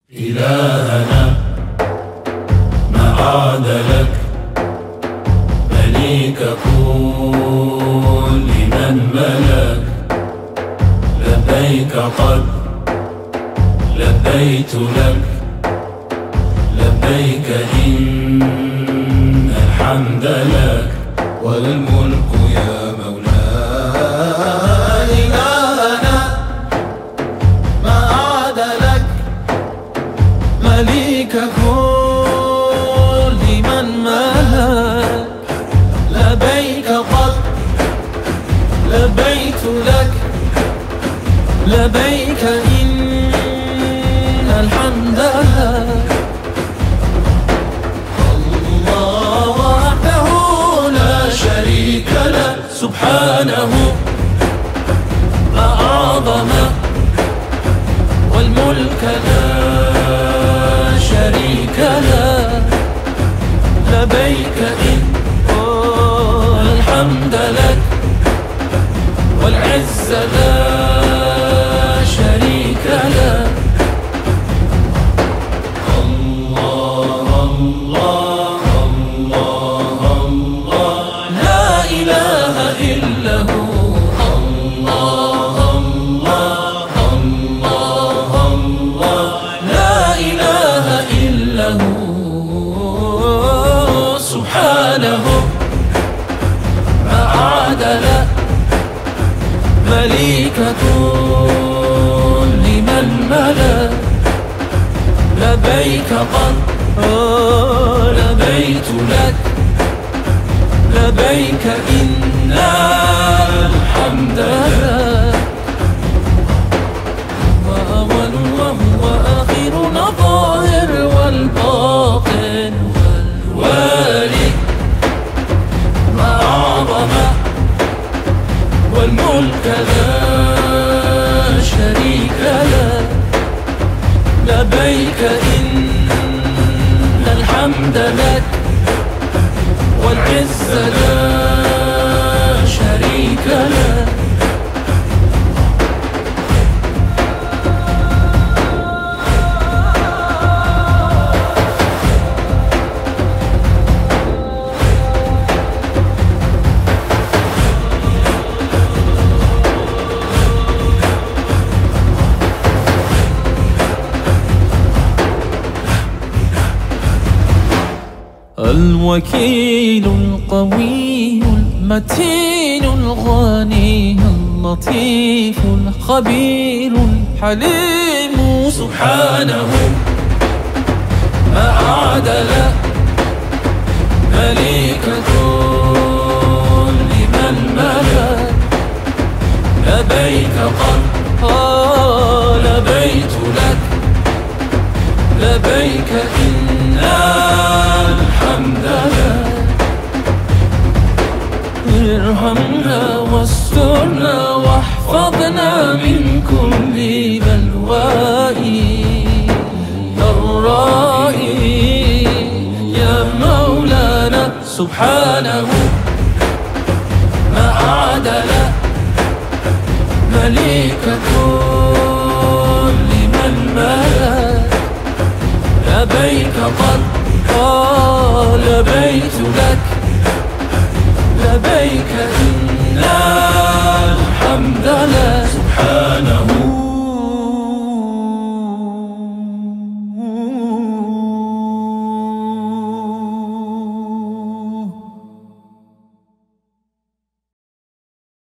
إلهنا ما عاد لك مليك كل من ملك. لبيك قد لبيت لك، لبيك إن الحمد لك والملك يا مولاي. إلهنا ما عاد لك مليك كل من ملك. لبيك قد لبيت لك، لبيك إن الحمد لك. الله وحده لا شريك له، سبحانه ما أعظم، والملك لا شريك له. لبيك إن الحمد لك، والعز لا شريك له. الله الله الله الله، لا إله إلا هو. الله الله الله الله، لا إله إلا هو. سبحانه ما عادل مليك كل من ملك. لبيك قد لبيت لك، لبيك إن الحمد لك. وأول وهو آخر الظاهر والباطن والوالي، ما أعظم والملك لا شريك له. لبيك إن الحمد لك، والعز لا شريك له. الوكيل القوي المتين الغني اللطيف الخبير الحليم، سبحانه ما عادل مليك كل من ملك. لبيك قد لبيت لك، لبيك إن الحمد لك. ارحمنا واسترنا واحفظنا من كل بلواء ضراء يا مولانا. سبحانه ما عادل مليك كل من ملك. لبيك قد لبيت لك، لبيك إن الحمد لك. سبحانه